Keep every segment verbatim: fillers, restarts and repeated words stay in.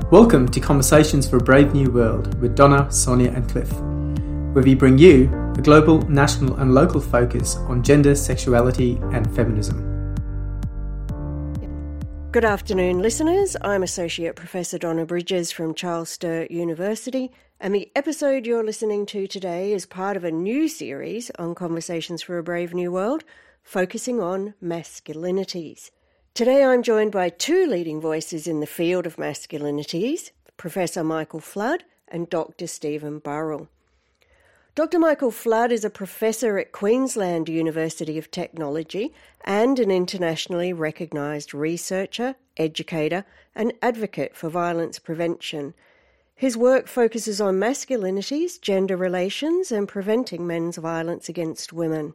Welcome to Conversations for a Brave New World with Donna, Sonia and Cliff, where we bring you the global, national and local focus on gender, sexuality and feminism. Good afternoon, listeners. I'm Associate Professor Donna Bridges from Charles Sturt University, and the episode you're listening to today is part of a new series on Conversations for a Brave New World, focusing on masculinities. Today I'm joined by two leading voices in the field of masculinities, Professor Michael Flood and Doctor Stephen Burrell. Doctor Michael Flood is a professor at Queensland University of Technology and an internationally recognised researcher, educator and advocate for violence prevention. His work focuses on masculinities, gender relations and preventing men's violence against women.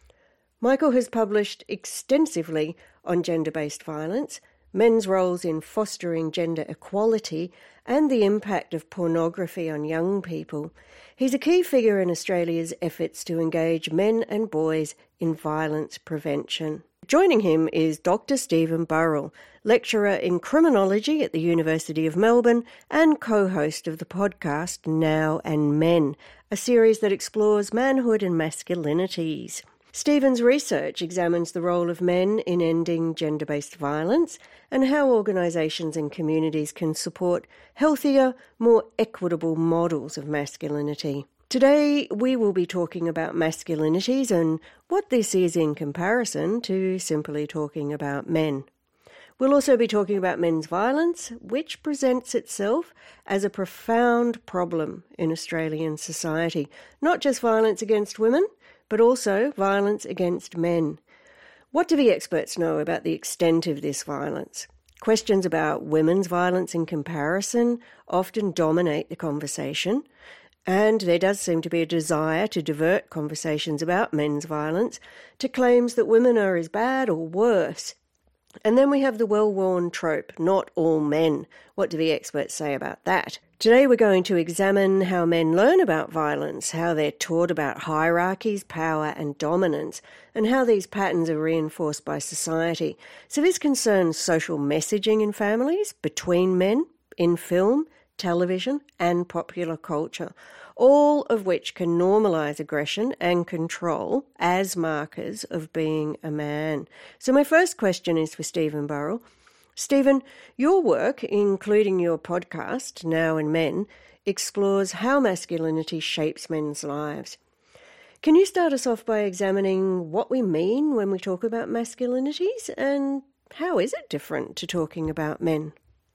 Michael has published extensively on gender-based violence, men's roles in fostering gender equality, and the impact of pornography on young people. He's a key figure in Australia's efforts to engage men and boys in violence prevention. Joining him is Doctor Stephen Burrell, lecturer in criminology at the University of Melbourne and co-host of the podcast Now and Men, a series that explores manhood and masculinities. Stephen's research examines the role of men in ending gender-based violence and how organisations and communities can support healthier, more equitable models of masculinity. Today, we will be talking about masculinities and what this is in comparison to simply talking about men. We'll also be talking about men's violence, which presents itself as a profound problem in Australian society. Not just violence against women, but also violence against men. What do the experts know about the extent of this violence? Questions about women's violence in comparison often dominate the conversation, and there does seem to be a desire to divert conversations about men's violence to claims that women are as bad or worse. And then we have the well-worn trope, not all men. What do the experts say about that? Today we're going to examine how men learn about violence, how they're taught about hierarchies, power and dominance, and how these patterns are reinforced by society. So this concerns social messaging in families, between men, in film, television and popular culture, all of which can normalise aggression and control as markers of being a man. So my first question is for Stephen Burrell. Stephen, your work, including your podcast, Now and Men, explores how masculinity shapes men's lives. Can you start us off by examining what we mean when we talk about masculinities and how is it different to talking about men?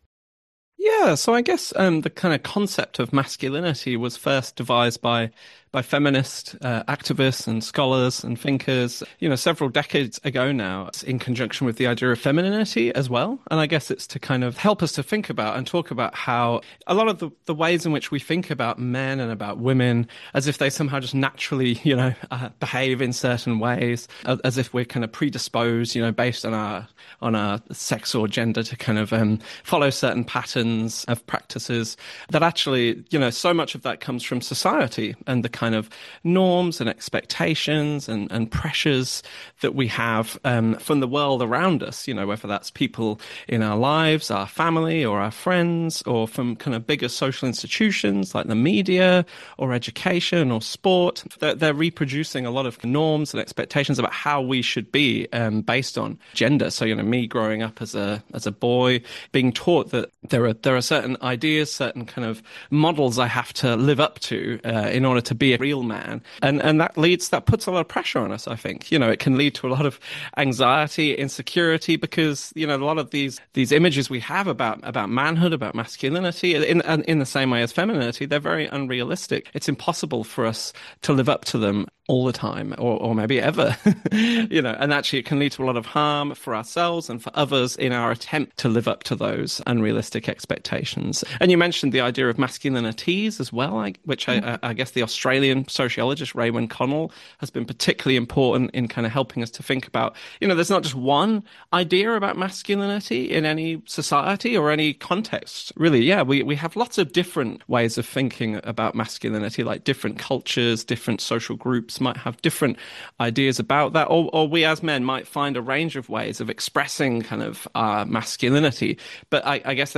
Yeah, so I guess um, the kind of concept of masculinity was first devised by by feminist uh, activists and scholars and thinkers, you know, several decades ago now, in conjunction with the idea of femininity as well. And I guess it's to kind of help us to think about and talk about how a lot of the, the ways in which we think about men and about women as if they somehow just naturally, you know, uh, behave in certain ways, as if we're kind of predisposed, you know, based on our on our sex or gender to kind of um, follow certain patterns of practices, that actually, you know, so much of that comes from society and the kind of norms and expectations and, and pressures that we have um, from the world around us, you know, whether that's people in our lives, our family or our friends, or from kind of bigger social institutions like the media or education or sport. They're, they're reproducing a lot of norms and expectations about how we should be um, based on gender. So, you know, me growing up as a as a boy, being taught that there are there are certain ideas, certain kind of models I have to live up to uh, in order to be a real man. And and that leads, that puts a lot of pressure on us, I think. You know, it can lead to a lot of anxiety, insecurity, because, you know, a lot of these these images we have about, about manhood, about masculinity, in, in the same way as femininity, they're very unrealistic. It's impossible for us to live up to them all the time, or, or maybe ever, you know, and actually it can lead to a lot of harm for ourselves and for others in our attempt to live up to those unrealistic expectations. And you mentioned the idea of masculinities as well, I, which I, I guess the Australian sociologist Raewyn Connell has been particularly important in kind of helping us to think about, you know, there's not just one idea about masculinity in any society or any context, really. Yeah, we, we have lots of different ways of thinking about masculinity, like different cultures, different social groups might have different ideas about that, or, or we as men might find a range of ways of expressing kind of our masculinity. But I, I guess there's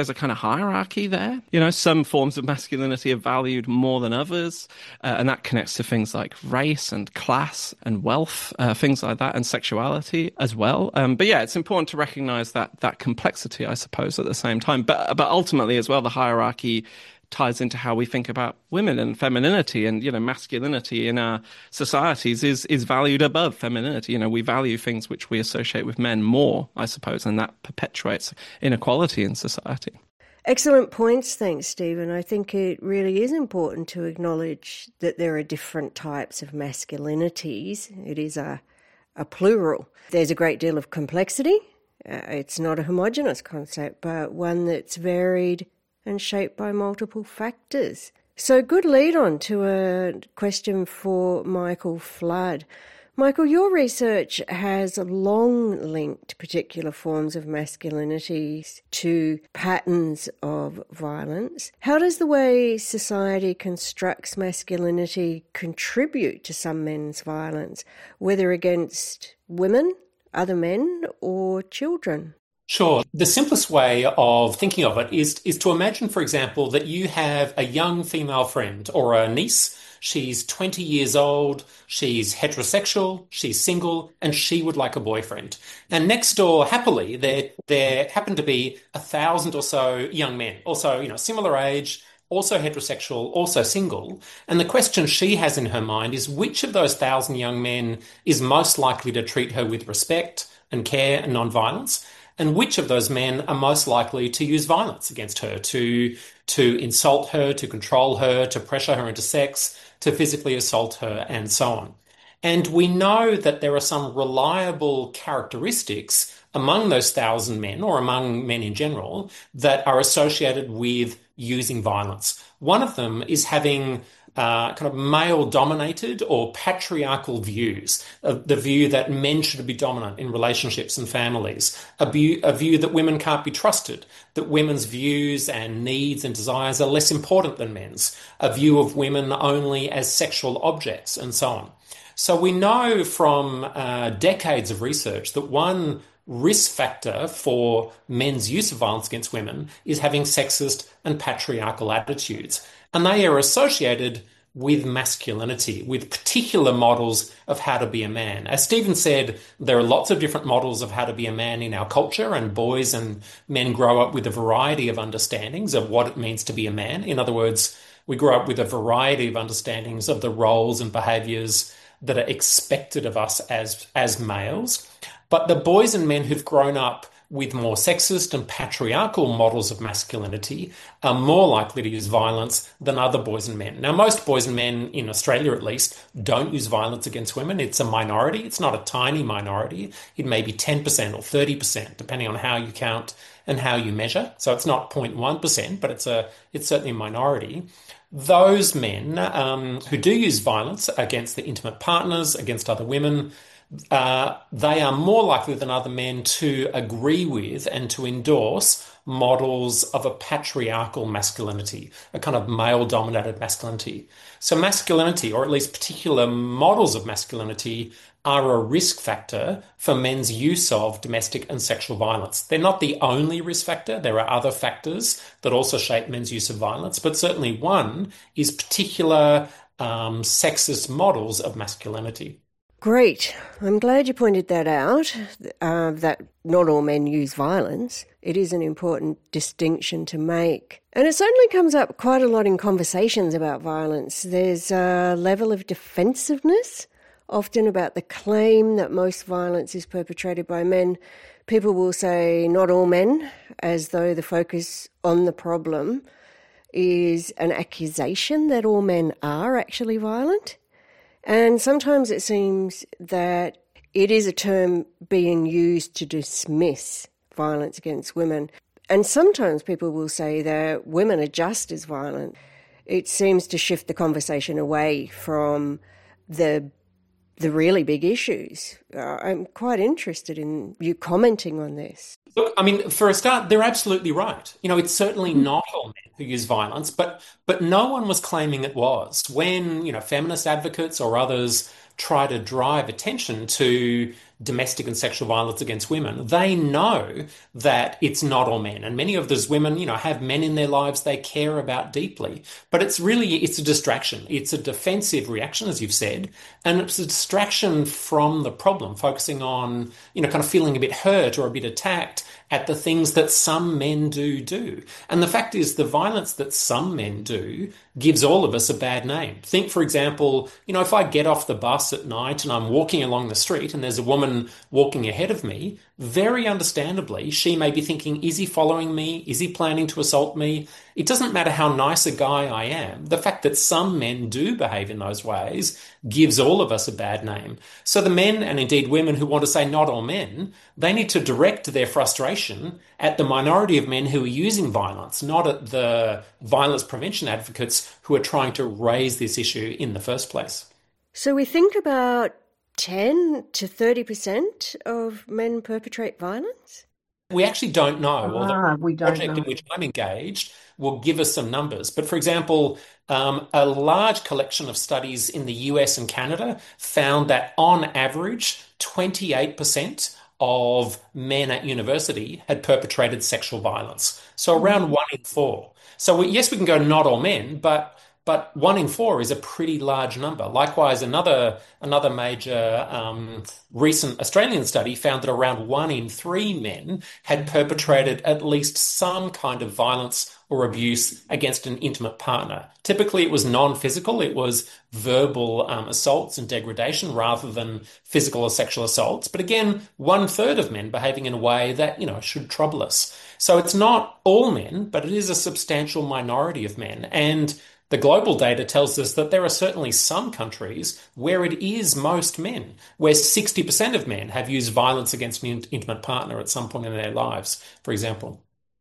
there's a kind of hierarchy there. You know, some forms of masculinity are valued more than others, uh, and that connects to things like race and class and wealth, uh, things like that, and sexuality as well. Um, but yeah, it's important to recognize that that complexity, I suppose, at the same time. But but ultimately, as well, the hierarchy ties into how we think about women and femininity, and, you know, masculinity in our societies is is valued above femininity. You know, we value things which we associate with men more, I suppose, and that perpetuates inequality in society. Excellent points. Thanks, Stephen. I think it really is important to acknowledge that there are different types of masculinities. It is a, a plural. There's a great deal of complexity. Uh, it's not a homogenous concept, but one that's varied and shaped by multiple factors. So good lead on to a question for Michael Flood. Michael, your research has long linked particular forms of masculinity to patterns of violence. How does the way society constructs masculinity contribute to some men's violence, whether against women, other men, or children? Sure. The simplest way of thinking of it is, is to imagine, for example, that you have a young female friend or a niece. She's twenty years old, she's heterosexual, she's single, and she would like a boyfriend. And next door, happily, there there happen to be a thousand or so young men, also, you know, similar age, also heterosexual, also single. And the question she has in her mind is, which of those thousand young men is most likely to treat her with respect and care and non-violence? And which of those men are most likely to use violence against her, to to insult her, to control her, to pressure her into sex, to physically assault her, and so on. And we know that there are some reliable characteristics among those thousand men, or among men in general, that are associated with using violence. One of them is having Uh, kind of male-dominated or patriarchal views, uh, the view that men should be dominant in relationships and families, a view, a view that women can't be trusted, that women's views and needs and desires are less important than men's, a view of women only as sexual objects, and so on. So we know from uh, decades of research that one risk factor for men's use of violence against women is having sexist and patriarchal attitudes. And they are associated with masculinity, with particular models of how to be a man. As Stephen said, there are lots of different models of how to be a man in our culture, and boys and men grow up with a variety of understandings of what it means to be a man. In other words, we grow up with a variety of understandings of the roles and behaviours that are expected of us as, as males. But the boys and men who've grown up with more sexist and patriarchal models of masculinity are more likely to use violence than other boys and men. Now, most boys and men, in Australia at least, don't use violence against women. It's a minority. It's not a tiny minority. It may be ten percent or thirty percent, depending on how you count and how you measure. So it's not zero point one percent, but it's a it's certainly a minority. Those men um, who do use violence against their intimate partners, against other women, Uh, they are more likely than other men to agree with and to endorse models of a patriarchal masculinity, a kind of male-dominated masculinity. So masculinity, or at least particular models of masculinity, are a risk factor for men's use of domestic and sexual violence. They're not the only risk factor. There are other factors that also shape men's use of violence, but certainly one is particular um, sexist models of masculinity. Great. I'm glad you pointed that out, uh, that not all men use violence. It is an important distinction to make. And it certainly comes up quite a lot in conversations about violence. There's a level of defensiveness, often about the claim that most violence is perpetrated by men. People will say not all men, as though the focus on the problem is an accusation that all men are actually violent. And sometimes it seems that it is a term being used to dismiss violence against women. And sometimes people will say that women are just as violent. It seems to shift the conversation away from the the really big issues. Uh, I'm quite interested in you commenting on this. Look, I mean, for a start, they're absolutely right. You know, it's certainly not all men who use violence, but but no one was claiming it was. When, you know, feminist advocates or others try to drive attention to domestic and sexual violence against women, they know that it's not all men. And many of those women, you know, have men in their lives they care about deeply. But it's really, it's a distraction. It's a defensive reaction, as you've said, and it's a distraction from the problem, focusing on, you know, kind of feeling a bit hurt or a bit attacked at the things that some men do do. And the fact is, the violence that some men do gives all of us a bad name. Think, for example, you know, if I get off the bus at night and I'm walking along the street and there's a woman walking ahead of me, very understandably, she may be thinking, is he following me? Is he planning to assault me? It doesn't matter how nice a guy I am. The fact that some men do behave in those ways gives all of us a bad name. So the men, and indeed women who want to say not all men, they need to direct their frustration at the minority of men who are using violence, not at the violence prevention advocates who are trying to raise this issue in the first place. So we think about ten to thirty percent of men perpetrate violence? We actually don't know. Ah, Although we don't the project know. in which I'm engaged will give us some numbers. But for example, um, a large collection of studies in the U S and Canada found that on average, twenty-eight percent of men at university had perpetrated sexual violence. So around one in four. So we, yes, we can go not all men, but But one in four is a pretty large number. Likewise, another another major um, recent Australian study found that around one in three men had perpetrated at least some kind of violence or abuse against an intimate partner. Typically, it was non-physical. It was verbal um, assaults and degradation rather than physical or sexual assaults. But again, one third of men behaving in a way that, you know, should trouble us. So it's not all men, but it is a substantial minority of men. And the global data tells us that there are certainly some countries where it is most men, where sixty percent of men have used violence against an intimate partner at some point in their lives, for example.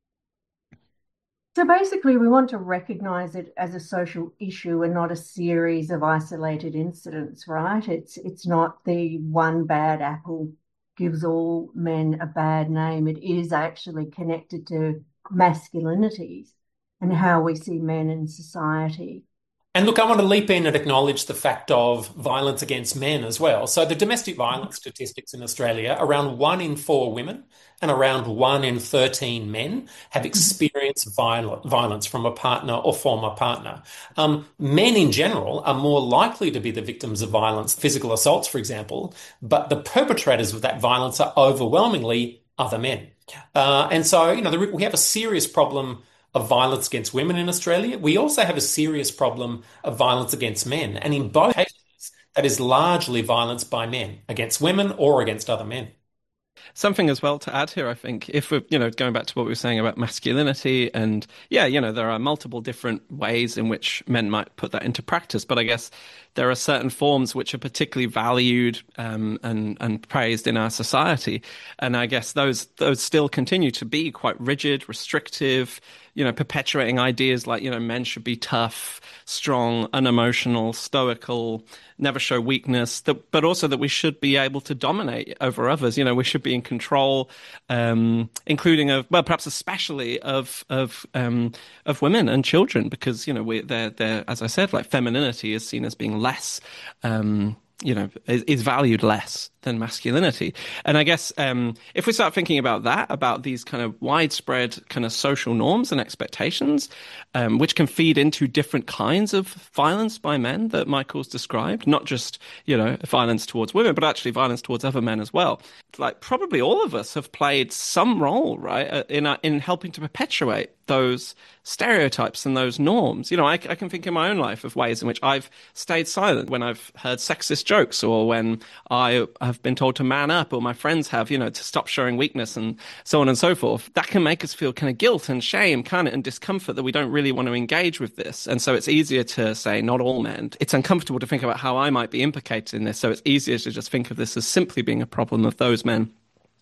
So basically, we want to recognise it as a social issue and not a series of isolated incidents, right? It's it's not the one bad apple gives all men a bad name. It is actually connected to masculinities and how we see men in society. And look, I want to leap in and acknowledge the fact of violence against men as well. So the domestic violence statistics in Australia, around one in four women and around one in thirteen men have experienced viol- violence from a partner or former partner. Um, men in general are more likely to be the victims of violence, physical assaults, for example, but the perpetrators of that violence are overwhelmingly other men. Uh, and so, you know, the, we have a serious problem of violence against women in Australia. We also have a serious problem of violence against men. And in both cases, that is largely violence by men against women or against other men. Something as well to add here, I think, if we're, you know, going back to what we were saying about masculinity and, yeah, you know, there are multiple different ways in which men might put that into practice. But I guess there are certain forms which are particularly valued um, and, and praised in our society. And I guess those those still continue to be quite rigid, restrictive, you know, perpetuating ideas like, you know, men should be tough, strong, unemotional, stoical, never show weakness, that, but also that we should be able to dominate over others. You know, we should be in control, um, including of, well, perhaps especially of of um, of women and children, because, you know, we they're they're as I said, like femininity is seen as being less, um, you know, is, is valued less than masculinity. And I guess um, if we start thinking about that, about these kind of widespread kind of social norms and expectations, um, which can feed into different kinds of violence by men that Michael's described, not just, you know, violence towards women, but actually violence towards other men as well. Like probably all of us have played some role, right, in uh, in helping to perpetuate those stereotypes and those norms. You know, I, I can think in my own life of ways in which I've stayed silent when I've heard sexist jokes, or when I have been told to man up, or my friends have, you know, to stop showing weakness and so on and so forth. That can make us feel kind of guilt and shame, kind of, and discomfort that we don't really want to engage with this. And so it's easier to say not all men. It's uncomfortable to think about how I might be implicated in this. So it's easier to just think of this as simply being a problem of those men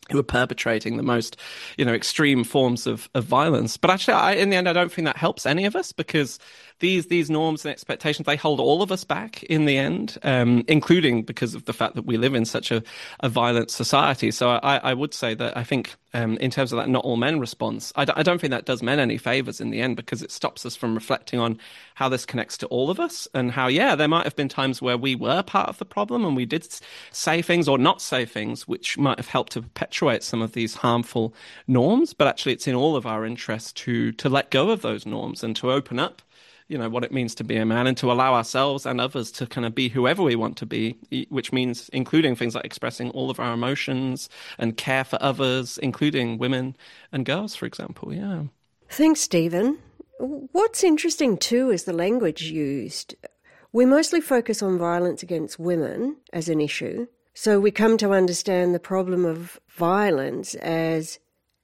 who are perpetrating the most, you know, extreme forms of, of violence. But actually, I, in the end, I don't think that helps any of us, because these these norms and expectations, they hold all of us back in the end, um, including because of the fact that we live in such a, a violent society. So I, I would say that I think um, in terms of that not all men response, I, d- I don't think that does men any favors in the end, because it stops us from reflecting on how this connects to all of us, and how, yeah, there might have been times where we were part of the problem and we did say things or not say things which might have helped to perpetuate some of these harmful norms. But actually, it's in all of our interest to to let go of those norms and to open up, you know, what it means to be a man, and to allow ourselves and others to kind of be whoever we want to be, which means including things like expressing all of our emotions and care for others, including women and girls, for example. Yeah. Thanks, Stephen. What's interesting too is the language used. We mostly focus on violence against women as an issue, so we come to understand the problem of violence as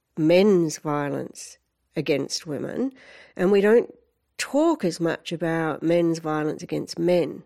men's violence against women, and we don't talk as much about men's violence against men.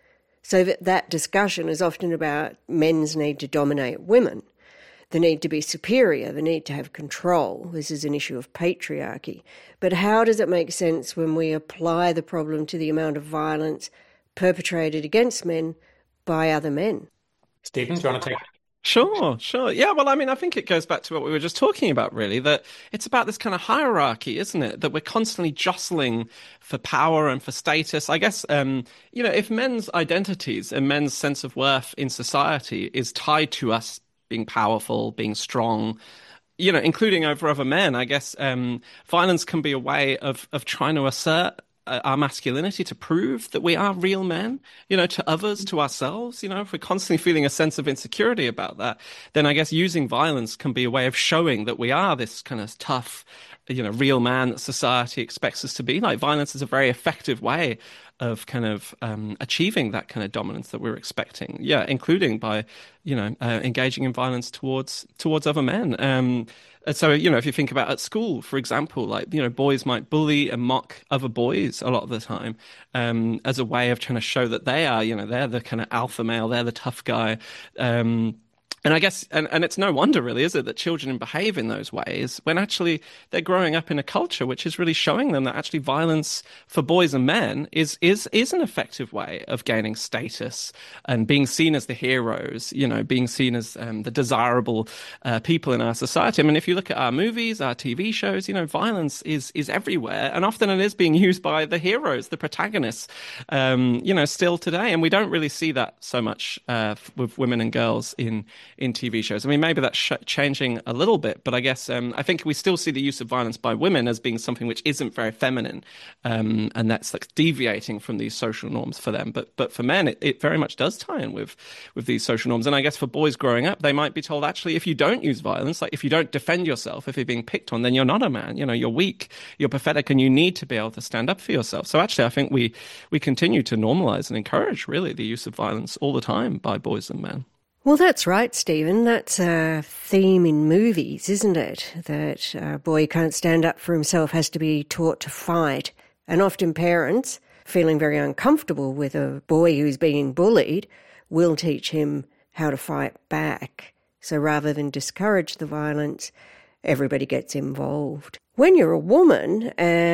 So that, that discussion is often about men's need to dominate women, the need to be superior, the need to have control. This is an issue of patriarchy. But how does it make sense when we apply the problem to the amount of violence perpetrated against men by other men? Stephen, do you want to take Sure, sure. Yeah, well, I mean, I think it goes back to what we were just talking about, really, that it's about this kind of hierarchy, isn't it? That we're constantly jostling for power and for status. I guess, um, you know, if men's identities and men's sense of worth in society is tied to us being powerful, being strong, you know, including over other men, I guess um, violence can be a way of of trying to assert our masculinity, to prove that we are real men, you know, to others, to ourselves. You know, if we're constantly feeling a sense of insecurity about that, then I guess using violence can be a way of showing that we are this kind of tough, you know, real man that society expects us to be. Like, violence is a very effective way of kind of um, achieving that kind of dominance that we're expecting. Yeah, including by, you know, uh, engaging in violence towards towards other men. Um, So, you know, if you think about at school, for example, like, you know, boys might bully and mock other boys a lot of the time um, as a way of trying to show that they are, you know, they're the kind of alpha male, they're the tough guy. Um, and I guess, and, and it's no wonder really, is it, that children behave in those ways when actually they're growing up in a culture which is really showing them that actually violence for boys and men is is is an effective way of gaining status and being seen as the heroes, you know, being seen as um, the desirable uh, people in our society. I mean, if you look at our movies, our T V shows, you know, violence is is everywhere, and often it is being used by the heroes, the protagonists, um, you know, still today. And we don't really see that so much uh, with women and girls in in T V shows. I mean, maybe that's sh- changing a little bit, but I guess um, I think we still see the use of violence by women as being something which isn't very feminine, um, and that's like deviating from these social norms for them. But but for men, it, it very much does tie in with with these social norms. And I guess for boys growing up, they might be told, actually, if you don't use violence, like if you don't defend yourself, if you're being picked on, then you're not a man. You know, you're weak, you're pathetic, and you need to be able to stand up for yourself. So actually, I think we we continue to normalize and encourage really the use of violence all the time by boys and men. Well, that's right, Stephen. That's a theme in movies, isn't it? That a boy who can't stand up for himself has to be taught to fight. And often parents, feeling very uncomfortable with a boy who's being bullied, will teach him how to fight back. So rather than discourage the violence, everybody gets involved. When you're a woman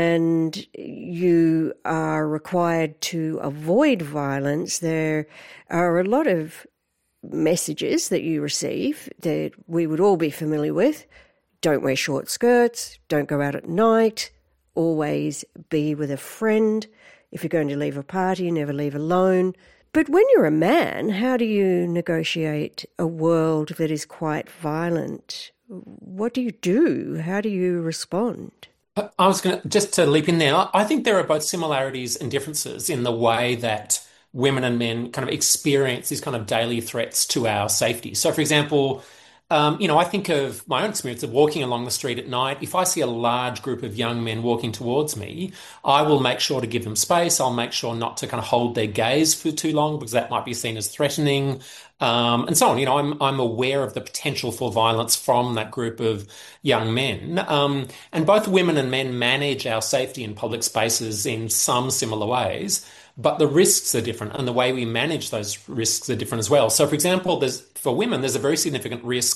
and you are required to avoid violence, there are a lot of messages that you receive that we would all be familiar with. Don't wear short skirts, don't go out at night, always be with a friend. If you're going to leave a party, never leave alone. But when you're a man, how do you negotiate a world that is quite violent? What do you do? How do you respond? I was going to, just to leap in there, I think there are both similarities and differences in the way that women and men kind of experience these kind of daily threats to our safety. So, for example, um, you know, I think of my own experience of walking along the street at night. If I see a large group of young men walking towards me, I will make sure to give them space. I'll make sure not to kind of hold their gaze for too long because that might be seen as threatening, um, and so on. You know, I'm I'm aware of the potential for violence from that group of young men. Um, and both women and men manage our safety in public spaces in some similar ways. But the risks are different, and the way we manage those risks are different as well. So, for example, there's for women, there's a very significant risk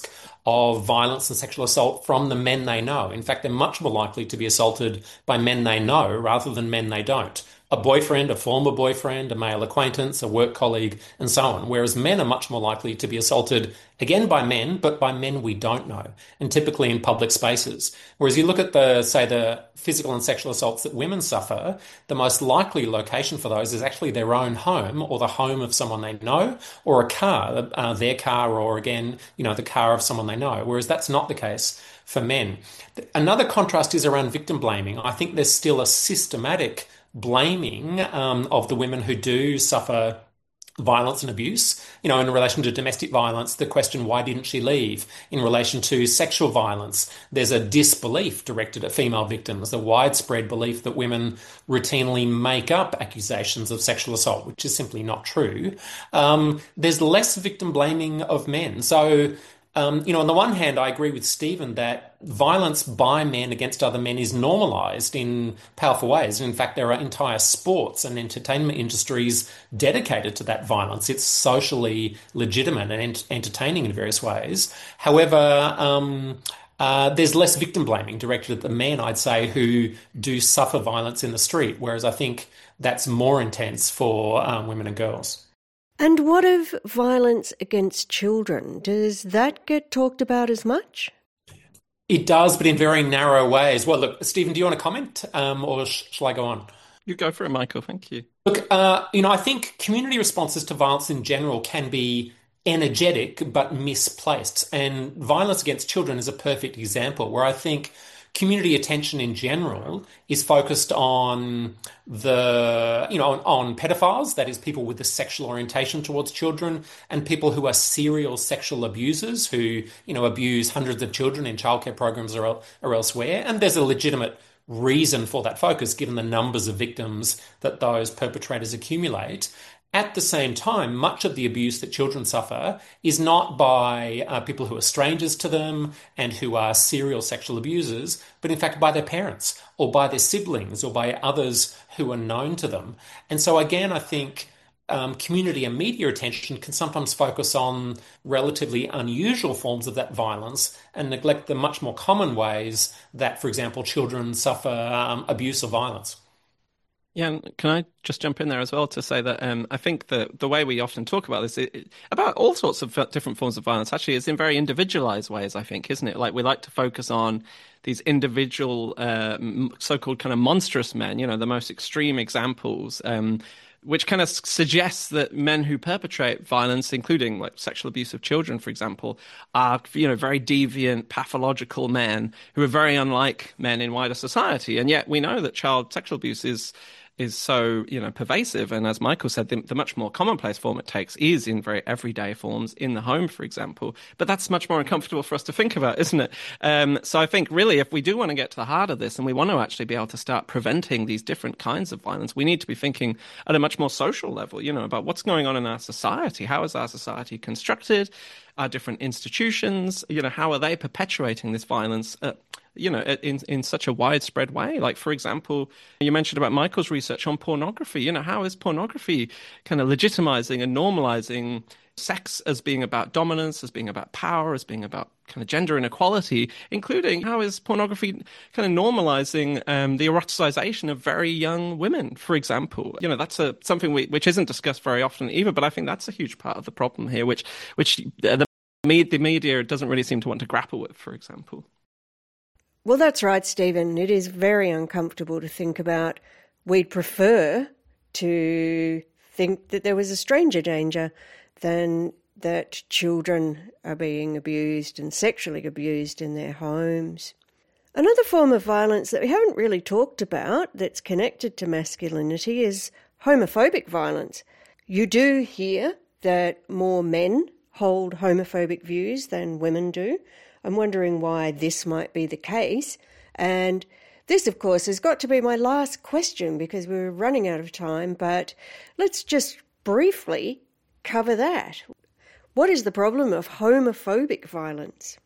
of violence and sexual assault from the men they know. In fact, they're much more likely to be assaulted by men they know rather than men they don't. A boyfriend, a former boyfriend, a male acquaintance, a work colleague, and so on. Whereas men are much more likely to be assaulted, again, by men, but by men we don't know, and typically in public spaces. Whereas you look at the, say, the physical and sexual assaults that women suffer, the most likely location for those is actually their own home or the home of someone they know, or a car, uh, their car, or again, you know, the car of someone they know. Whereas that's not the case for men. Another contrast is around victim blaming. I think there's still a systematic blaming um, of the women who do suffer violence and abuse. You know, in relation to domestic violence, the question, why didn't she leave? In relation to sexual violence, there's a disbelief directed at female victims, a widespread belief that women routinely make up accusations of sexual assault, which is simply not true. Um, there's less victim blaming of men. So Um, you know, on the one hand, I agree with Stephen that violence by men against other men is normalised in powerful ways. And in fact, there are entire sports and entertainment industries dedicated to that violence. It's socially legitimate and ent- entertaining in various ways. However, um, uh, there's less victim blaming directed at the men, I'd say, who do suffer violence in the street, whereas I think that's more intense for um, women and girls. And what of violence against children? Does that get talked about as much? It does, but in very narrow ways. Well, look, Stephen, do you want to comment um, or sh- shall I go on? You go for it, Michael. Thank you. Look, uh, you know, I think community responses to violence in general can be energetic but misplaced. And violence against children is a perfect example where I think community attention in general is focused on the, you know, on, on pedophiles, that is people with a sexual orientation towards children, and people who are serial sexual abusers who, you know, abuse hundreds of children in childcare programs or, or elsewhere. And there's a legitimate reason for that focus, given the numbers of victims that those perpetrators accumulate. At the same time, much of the abuse that children suffer is not by uh, people who are strangers to them and who are serial sexual abusers, but in fact by their parents or by their siblings or by others who are known to them. And so again, I think um, community and media attention can sometimes focus on relatively unusual forms of that violence and neglect the much more common ways that, for example, children suffer um, abuse or violence. Yeah, and can I just jump in there as well to say that um, I think that the way we often talk about this, it, it, about all sorts of different forms of violence, actually is in very individualized ways, I think, isn't it? Like we like to focus on these individual uh, so-called kind of monstrous men, you know, the most extreme examples, um, which kind of suggests that men who perpetrate violence, including like sexual abuse of children, for example, are, you know, very deviant, pathological men who are very unlike men in wider society. And yet we know that child sexual abuse is is so, you know, pervasive. And as Michael said, the, the much more commonplace form it takes is in very everyday forms in the home, for example. But that's much more uncomfortable for us to think about, isn't it? Um, so I think really if we do want to get to the heart of this and we want to actually be able to start preventing these different kinds of violence, we need to be thinking at a much more social level, you know, about what's going on in our society. How is our society constructed? Our different institutions, you know, how are they perpetuating this violence? Uh, you know, in in such a widespread way. Like, for example, you mentioned about Michael's research on pornography. You know, how is pornography kind of legitimizing and normalizing sex as being about dominance, as being about power, as being about kind of gender inequality, including how is pornography kind of normalizing um, the eroticization of very young women, for example. You know, that's a something we, which isn't discussed very often either, but I think that's a huge part of the problem here, which, which the, the media doesn't really seem to want to grapple with, for example. Well, that's right, Stephen. It is very uncomfortable to think about. We'd prefer to think that there was a stranger danger than that children are being abused and sexually abused in their homes. Another form of violence that we haven't really talked about that's connected to masculinity is homophobic violence. You do hear that more men hold homophobic views than women do. I'm wondering why this might be the case. And this, of course, has got to be my last question because we're running out of time, but let's just briefly cover that. What is the problem of homophobic violence?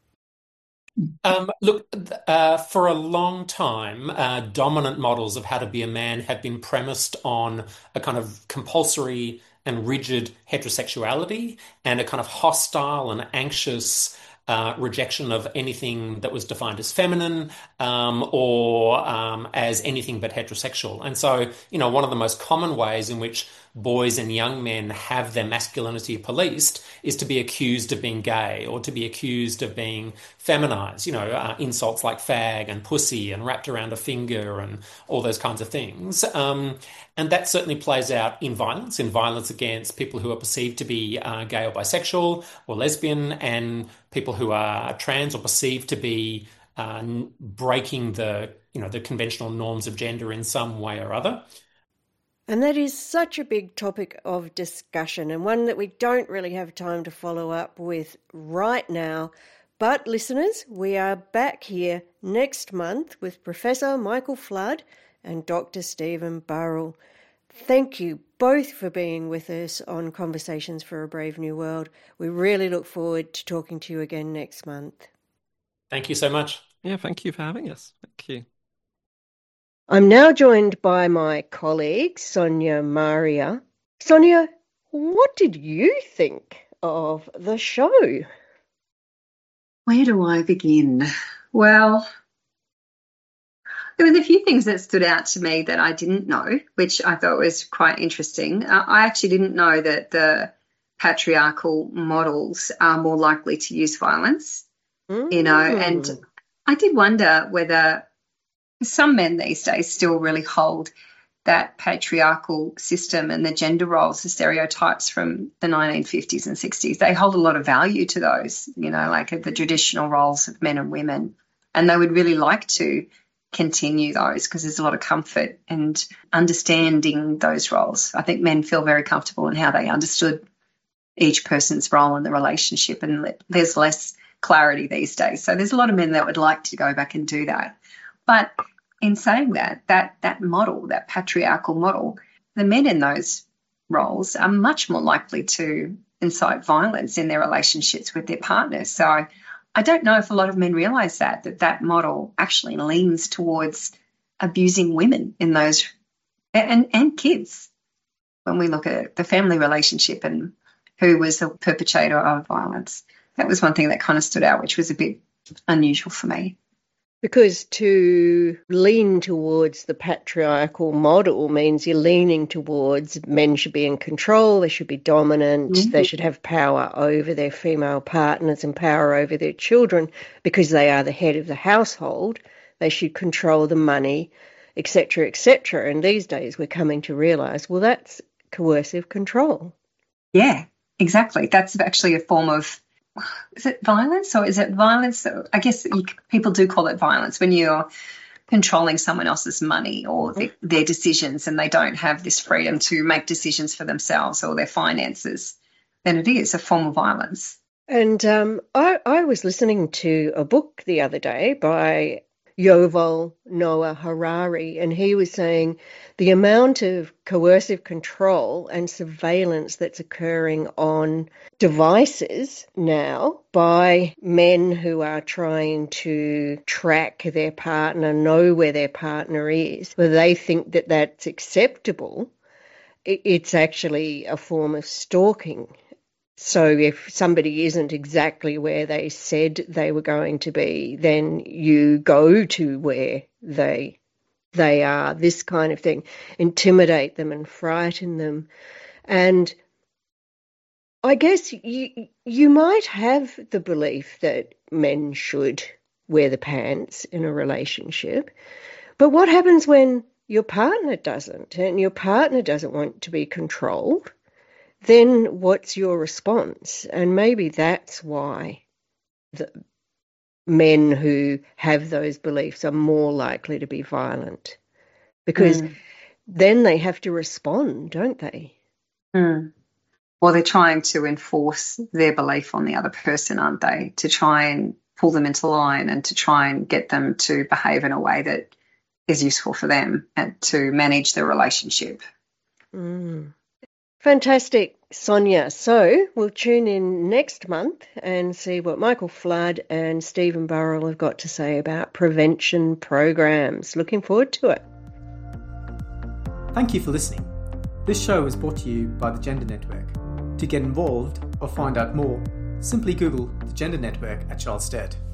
Um, look, uh, for a long time, uh, dominant models of how to be a man have been premised on a kind of compulsory and rigid heterosexuality and a kind of hostile and anxious uh, rejection of anything that was defined as feminine um, or um, as anything but heterosexual. And so, you know, one of the most common ways in which boys and young men have their masculinity policed is to be accused of being gay or to be accused of being feminized, you know, uh, insults like fag and pussy and wrapped around a finger and all those kinds of things. Um, and that certainly plays out in violence, in violence against people who are perceived to be uh, gay or bisexual or lesbian, and people who are trans or perceived to be uh, breaking the, you know, the conventional norms of gender in some way or other. And that is such a big topic of discussion, and one that we don't really have time to follow up with right now. But listeners, we are back here next month with Professor Michael Flood and Doctor Stephen Burrell. Thank you both for being with us on Conversations for a Brave New World. We really look forward to talking to you again next month. Thank you so much. Yeah, thank you for having us. Thank you. I'm now joined by my colleague, Sonia Maria. Sonia, what did you think of the show? Where do I begin? Well, there was a few things that stood out to me that I didn't know, which I thought was quite interesting. Uh, I actually didn't know that the patriarchal models are more likely to use violence, mm. you know, and I did wonder whether some men these days still really hold that patriarchal system and the gender roles, the stereotypes from the nineteen fifties and sixties. They hold a lot of value to those, you know, like the traditional roles of men and women. And they would really like to continue those because there's a lot of comfort and understanding those roles. I think men feel very comfortable in how they understood each person's role in the relationship, and there's less clarity these days. So there's a lot of men that would like to go back and do that. But in saying that, that that model, that patriarchal model, the men in those roles are much more likely to incite violence in their relationships with their partners. So I don't know if a lot of men realise that, that that model actually leans towards abusing women in those, and, and kids, when we look at the family relationship and who was the perpetrator of violence. That was one thing that kind of stood out, which was a bit unusual for me. Because to lean towards the patriarchal model means you're leaning towards men should be in control, they should be dominant, mm-hmm. they should have power over their female partners and power over their children because they are the head of the household. They should control the money, et cetera, et cetera. And these days we're coming to realise, well, that's coercive control. Yeah, exactly. That's actually a form of, is it violence or is it violence? I guess you, people do call it violence when you're controlling someone else's money or the, their decisions, and they don't have this freedom to make decisions for themselves or their finances. Then it is a form of violence. And um, I, I was listening to a book the other day by Yuval Noah Harari, and he was saying the amount of coercive control and surveillance that's occurring on devices now by men who are trying to track their partner, know where their partner is, whether they think that that's acceptable, it's actually a form of stalking. So if somebody isn't exactly where they said they were going to be, then you go to where they they are, this kind of thing, intimidate them and frighten them. And I guess you you might have the belief that men should wear the pants in a relationship, but what happens when your partner doesn't and your partner doesn't want to be controlled? Then what's your response? And maybe that's why the men who have those beliefs are more likely to be violent, because mm. then they have to respond, don't they? Mm. Well, they're trying to enforce their belief on the other person, aren't they? To try and pull them into line and to try and get them to behave in a way that is useful for them and to manage the relationship. Mm. Fantastic, Sonia. So we'll tune in next month and see what Michael Flood and Stephen Burrell have got to say about prevention programs. Looking forward to it. Thank you for listening. This show is brought to you by the Gender Network. To get involved or find out more, simply Google the Gender Network at Charles Sturt.